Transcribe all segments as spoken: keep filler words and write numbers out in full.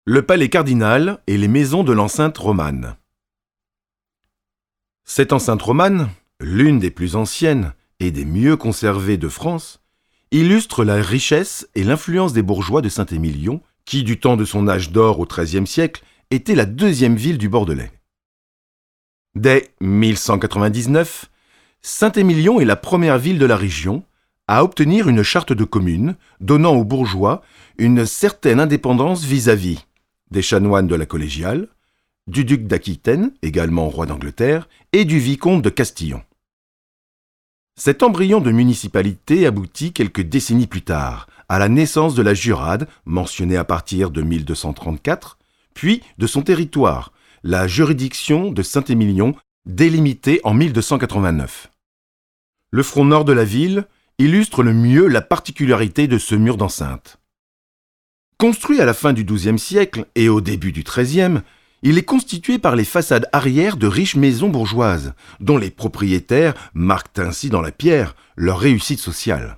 Le palais cardinal et les maisons de l'enceinte romane. Cette enceinte romane, l'une des plus anciennes et des mieux conservées de France, illustre la richesse et l'influence des bourgeois de Saint-Émilion, qui, du temps de son âge d'or au treizième siècle, était la deuxième ville du Bordelais. Dès mille cent quatre-vingt-dix-neuf, Saint-Émilion est la première ville de la région à obtenir une charte de commune donnant aux bourgeois une certaine indépendance vis-à-vis des chanoines de la collégiale, du duc d'Aquitaine, également roi d'Angleterre, et du vicomte de Castillon. Cet embryon de municipalité aboutit quelques décennies plus tard à la naissance de la Jurade, mentionnée à partir de mille deux cent trente-quatre, puis de son territoire, la juridiction de Saint-Émilion, délimitée en mille deux cent quatre-vingt-neuf. Le front nord de la ville illustre le mieux la particularité de ce mur d'enceinte. Construit à la fin du douzième siècle et au début du treizième, il est constitué par les façades arrière de riches maisons bourgeoises, dont les propriétaires marquent ainsi dans la pierre leur réussite sociale.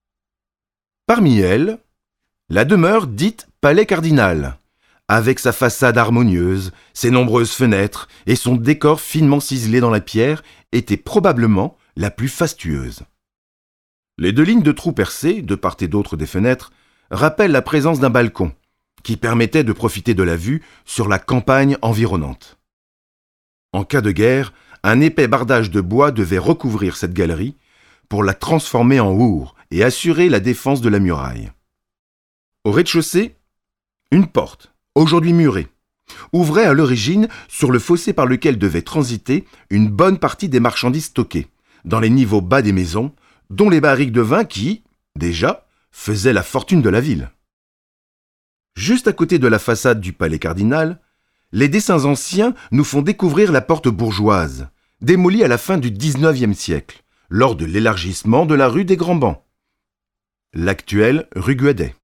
Parmi elles, la demeure dite Palais Cardinal, avec sa façade harmonieuse, ses nombreuses fenêtres et son décor finement ciselé dans la pierre, était probablement la plus fastueuse. Les deux lignes de trous percés, de part et d'autre des fenêtres, rappellent la présence d'un balcon, qui permettait de profiter de la vue sur la campagne environnante. En cas de guerre, un épais bardage de bois devait recouvrir cette galerie pour la transformer en our et assurer la défense de la muraille. Au rez-de-chaussée, une porte, aujourd'hui murée, ouvrait à l'origine sur le fossé par lequel devait transiter une bonne partie des marchandises stockées, dans les niveaux bas des maisons, dont les barriques de vin qui, déjà, faisaient la fortune de la ville. Juste à côté de la façade du palais cardinal, les dessins anciens nous font découvrir la porte bourgeoise, démolie à la fin du dix-neuvième siècle, lors de l'élargissement de la rue des Grands Bancs, l'actuelle rue Guadet.